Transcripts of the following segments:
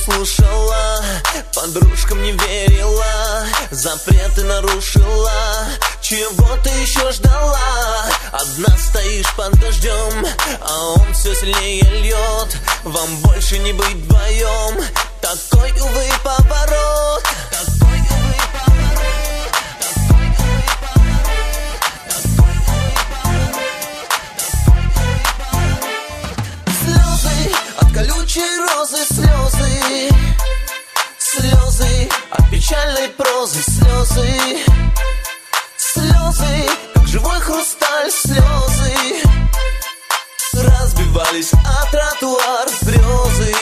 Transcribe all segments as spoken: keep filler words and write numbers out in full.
слушала, подружкам не верила, запреты нарушила. Чего ты еще ждала? Одна стоишь под дождем, а он все сильнее льет. Вам больше не быть вдвоем. Такой, увы, поворот. Такой, увы, поворот. Такой, увы, поворот. Такой, увы, поворот. Слезы от колючей розы, слезы. Слезы от печальной прозы, слезы. Слезы, как живой хрусталь, слезы разбивались о тротуар грезы.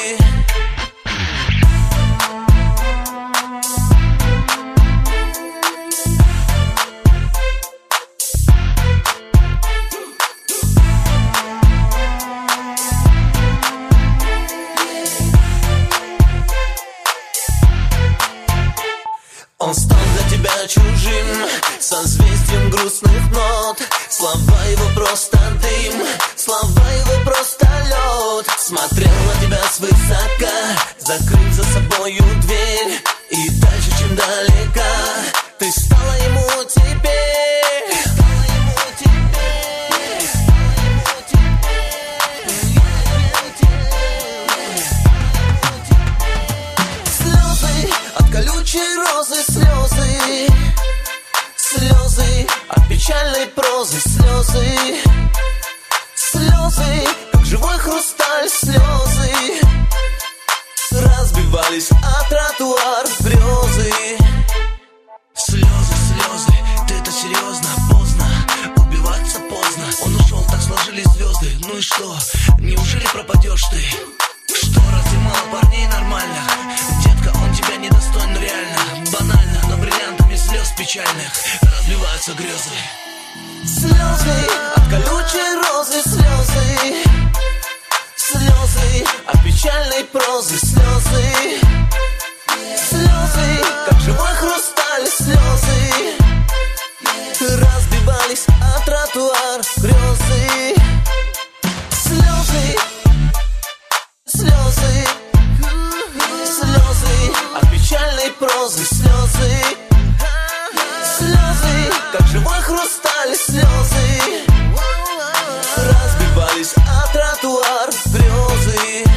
Он стал для тебя чужим, созвездием грустных нот. Слова его просто дым, слова его просто лед. Смотрел на тебя свысока, закрыв за собою дверь. И дальше, чем далека, ты стала ему теперь. Стала ему теперь. Слезы от колючей розы, слезы. Слезы от печальной прозы, слезы. Слезы, как живой хрусталь, слезы разбивались о тротуар грезы. Слезы, слезы, ты это серьезно? Поздно, убиваться поздно. Он ушел, так сложились звезды. Ну и что, неужели пропадешь ты? Что, разве мало парней нормальных? Детка, он тебя недостоин реально. Банально, но бриллиантами слез печальных разливаются грезы. Слезы от колючей розы, слезы. Слезы от печальной прозы, слезы. Слезы, как живой хрусталь, слезы разбивались о тротуар грезы. Слезы, слезы. Слезы от печальной прозы, слезы. Слезы, как живой хрусталь, слезы разбивались о тротуар грезы.